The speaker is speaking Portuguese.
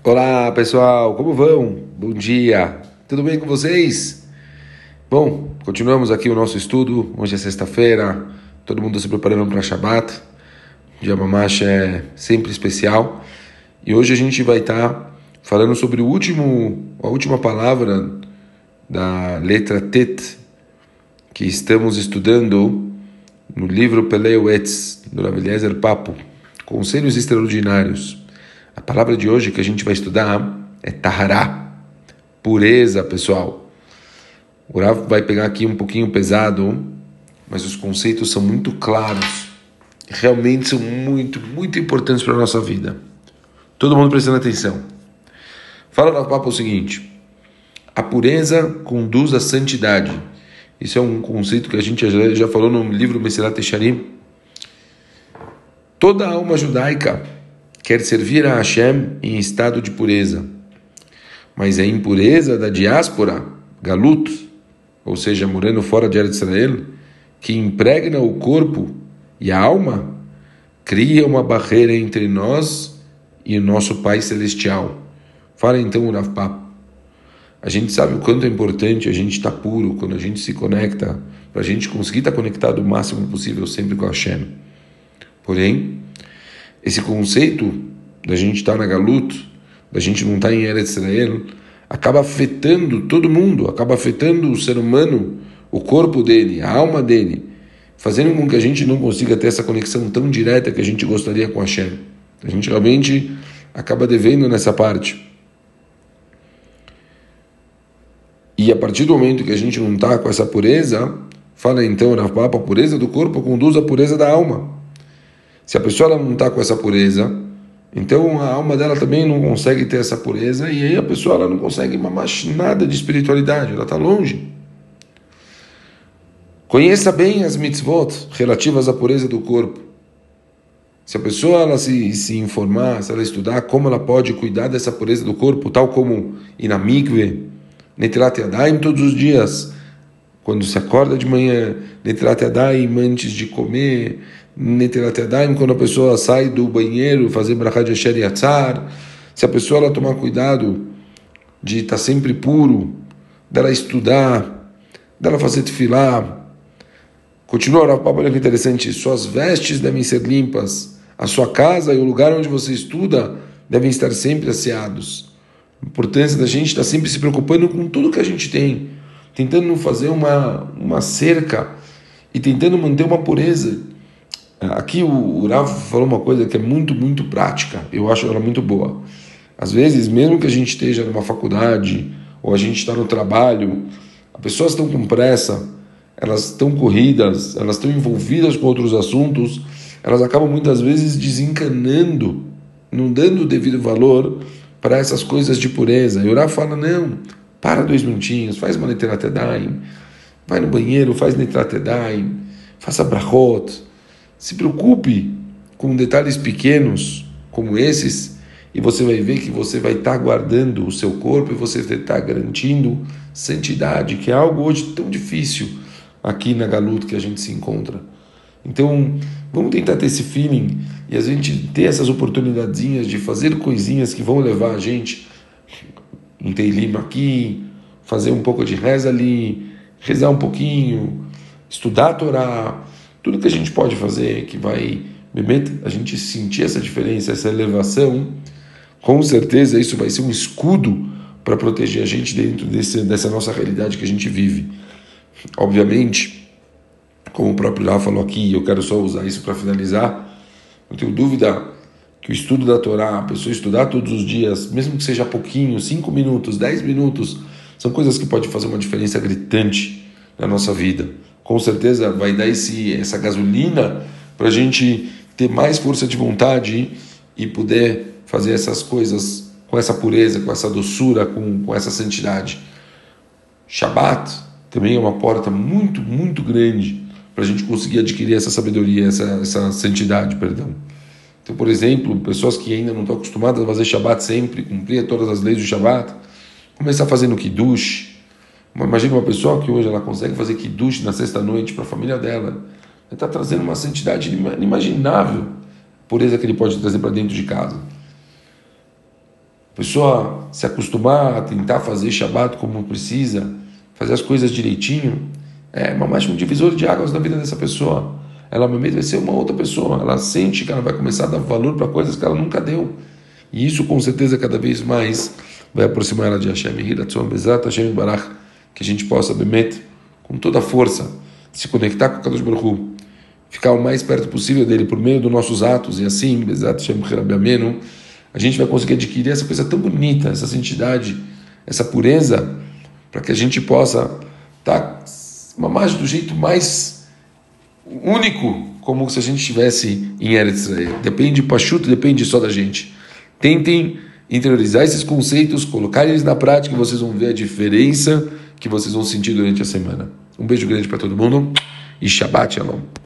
Olá pessoal, como vão? Bom dia, tudo bem com vocês? Bom, continuamos aqui o nosso estudo. Hoje é sexta-feira, todo mundo se preparando para Shabbat. O dia Mamash é sempre especial. E hoje a gente vai estar falando sobre a última palavra da letra Tet, que estamos estudando no livro Peleu Etz, do Rav Eliezer Papo, Conselhos Extraordinários. A palavra de hoje que a gente vai estudar é Tahará, pureza, pessoal. O Rav vai pegar aqui um pouquinho pesado, mas os conceitos são muito claros. Realmente são muito, muito importantes para a nossa vida. Todo mundo prestando atenção. Fala no papo o seguinte: a pureza conduz à santidade. Isso é um conceito que a gente já falou no livro Mesilat Yesharim. Toda alma judaica quer servir a Hashem em estado de pureza. Mas a impureza da diáspora, Galut, ou seja, morando fora de Eretz Israel, que impregna o corpo e a alma, cria uma barreira entre nós e o nosso Pai Celestial. Fala então o Rav Papo. A gente sabe o quanto é importante a gente estar puro quando a gente se conecta, para a gente conseguir estar conectado o máximo possível sempre com a Hashem. Porém, esse conceito da gente estar na Galut, da gente não estar em Eretz Israel, acaba afetando todo mundo, acaba afetando o ser humano, o corpo dele, a alma dele, fazendo com que a gente não consiga ter essa conexão tão direta que a gente gostaria com a Hashem. A gente realmente acaba devendo nessa parte. E a partir do momento que a gente não está com essa pureza, fala então, Rav Papa, a pureza do corpo conduz à pureza da alma. Se a pessoa ela não está com essa pureza, então a alma dela também não consegue ter essa pureza, e aí a pessoa ela não consegue mais nada de espiritualidade, ela está longe. Conheça bem as mitzvot relativas à pureza do corpo. Se a pessoa ela se informar, se ela estudar como ela pode cuidar dessa pureza do corpo, tal como ir na mikve, Netilat Yadayim todos os dias, quando se acorda de manhã, Netilat Yadayim antes de comer, Netilat Yadayim quando a pessoa sai do banheiro, fazer Brachá de Asher Yatzar. Se a pessoa ela tomar cuidado de estar sempre puro, dela estudar, dela fazer tefilá. Continua a palavra que interessante: suas vestes devem ser limpas, a sua casa e o lugar onde você estuda devem estar sempre asseados. A importância da gente estar sempre se preocupando com tudo que a gente tem, tentando fazer uma cerca e tentando manter uma pureza. Aqui o Rav falou uma coisa que é muito, muito prática, eu acho ela muito boa. Às vezes, mesmo que a gente esteja numa faculdade ou a gente está no trabalho, as pessoas estão com pressa, elas estão corridas, elas estão envolvidas com outros assuntos, elas acabam muitas vezes desencanando, não dando o devido valor para essas coisas de pureza. E o Rav fala: não, para 2 minutinhos, faz uma Netilat Yadayim, vai no banheiro, faz Netilat Yadayim, faça brachot, se preocupe com detalhes pequenos como esses, e você vai ver que você vai estar guardando o seu corpo e você vai estar garantindo santidade, que é algo hoje tão difícil aqui na Galut que a gente se encontra. Então, vamos tentar ter esse feeling e a gente ter essas oportunidadezinhas de fazer coisinhas que vão levar a gente um teilim aqui, fazer um pouco de reza ali, rezar um pouquinho, estudar a Torá, tudo que a gente pode fazer que vai a gente sentir essa diferença, essa elevação. Com certeza isso vai ser um escudo para proteger a gente dentro dessa nossa realidade que a gente vive. Obviamente, como o próprio Rav falou aqui, eu quero só usar isso para finalizar, não tenho dúvida que o estudo da Torá, a pessoa estudar todos os dias, mesmo que seja pouquinho, 5 minutos, 10 minutos, são coisas que podem fazer uma diferença gritante na nossa vida. Com certeza vai dar essa gasolina para a gente ter mais força de vontade e poder fazer essas coisas com essa pureza, com essa doçura, com essa santidade. Shabbat também é uma porta muito, muito grande para a gente conseguir adquirir essa sabedoria, essa santidade, perdão. Então, por exemplo, pessoas que ainda não estão acostumadas a fazer Shabbat sempre, cumprir todas as leis do Shabbat, começar fazendo Kiddush. Imagina uma pessoa que hoje ela consegue fazer Kiddush na sexta-noite para a família dela. Ela está trazendo uma santidade inimaginável, pureza que ele pode trazer para dentro de casa. A pessoa se acostumar a tentar fazer Shabbat como precisa, fazer as coisas direitinho, é mais um divisor de águas na vida dessa pessoa. Ela vai ser uma outra pessoa. Ela sente que ela vai começar a dar valor para coisas que ela nunca deu. E isso, com certeza, cada vez mais vai aproximar ela de Hashem. Hashem Barach, que a gente possa, Bemet, com toda a força, se conectar com o Kadosh Baruch Hu, ficar o mais perto possível dele por meio dos nossos atos, e assim, Bezat Hashem Cherabi Amenu, a gente vai conseguir adquirir essa coisa tão bonita, essa santidade, essa pureza, para que a gente possa estar do jeito mais único, como se a gente estivesse em Eretz Israel. Depende, Pachuto, depende só da gente. Tentem interiorizar esses conceitos, colocar eles na prática, e vocês vão ver a diferença que vocês vão sentir durante a semana. Um beijo grande para todo mundo e Shabbat Shalom.